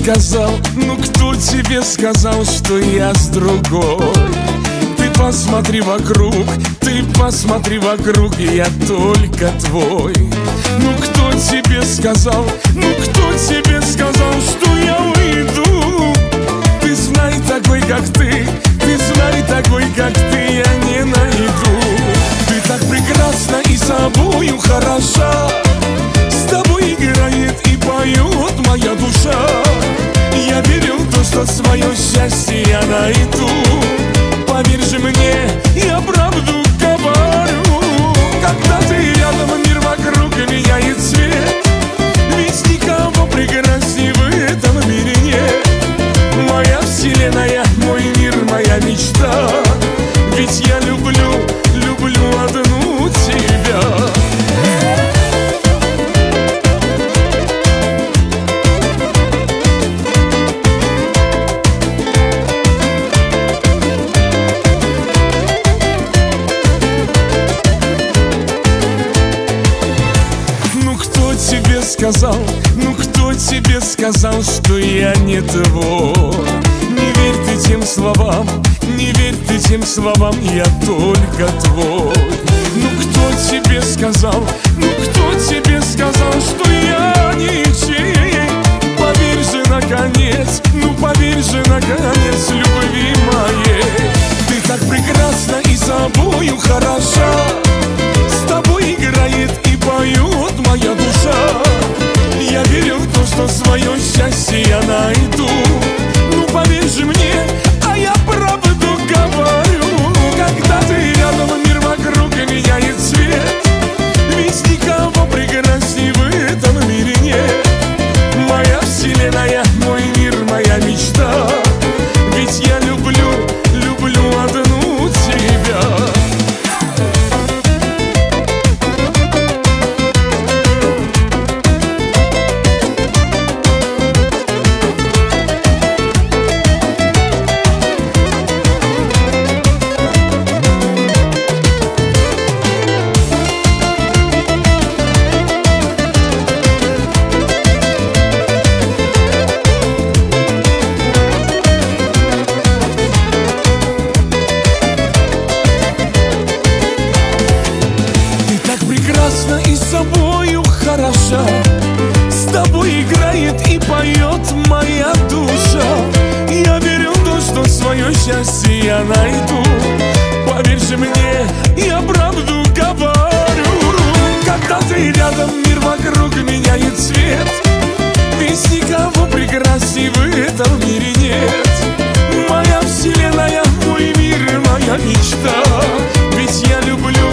сказал, ну кто тебе сказал, что я с другой? Ты посмотри вокруг, ты посмотри вокруг, я только твой. Ну кто тебе сказал, ну кто тебе сказал, что я уйду? Ты знай, такой как ты знай, такой как ты я не найду. Ты так прекрасна и собою хороша, с тобой играет и поет моя душа. Я верю в то, что свое счастье я найду. Поверь же мне, я правду говорю. Когда ты рядом, мир вокруг меняет цвет. Ведь никого прекрасней в этом мире нет. Моя вселенная, мой мир, моя мечта. Ведь я люблю, люблю одну тебя. Ну кто тебе сказал, что я не твой? Не верь ты тем словам, не верь ты тем словам, я только твой. Ну кто тебе сказал, ну кто тебе сказал, что я ничей? Поверь же наконец, ну поверь же наконец любви моей. Ты так прекрасна и собою хороша, с тобой играет и поет моя душа. Я верю в то, что свое счастье я найду. Ну поверь же мне, а я правду говорю. Когда ты рядом, мир вокруг меняет цвет. Ведь никого прекрасней в этом мире нет. Моя вселенная, мой мир, моя мечта. Ведь я люблю, люблю одну тебя. И собою хороша, с тобой играет и поет моя душа. Я верю в то, что свое счастье я найду. Поверь же мне, я правду говорю. Когда ты рядом, мир вокруг меняет цвет. Ведь никого прекрасней в этом мире нет. Моя вселенная, мой мир, моя мечта. Ведь я люблю,